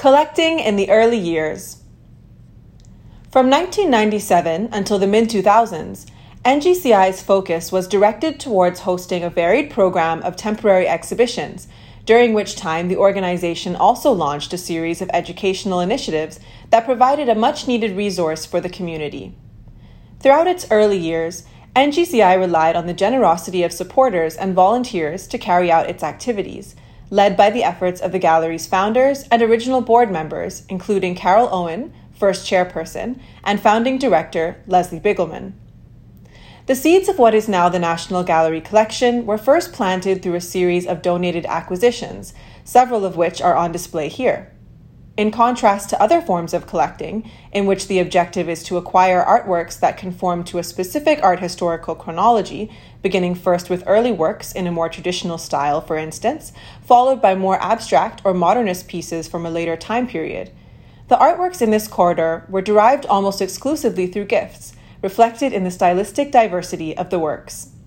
Collecting in the early years. From 1997 until the mid-2000s, NGCI's focus was directed towards hosting a varied program of temporary exhibitions, during which time the organization also launched a series of educational initiatives that provided a much-needed resource for the community. Throughout its early years, NGCI relied on the generosity of supporters and volunteers to carry out its activities, led by the efforts of the gallery's founders and original board members, including Carol Owen, first chairperson, and founding director Leslie Bigelman. The seeds of what is now the National Gallery collection were first planted through a series of donated acquisitions, several of which are on display here. In contrast to other forms of collecting, in which the objective is to acquire artworks that conform to a specific art historical chronology, beginning first with early works in a more traditional style, for instance, followed by more abstract or modernist pieces from a later time period, the artworks in this corridor were derived almost exclusively through gifts, reflected in the stylistic diversity of the works.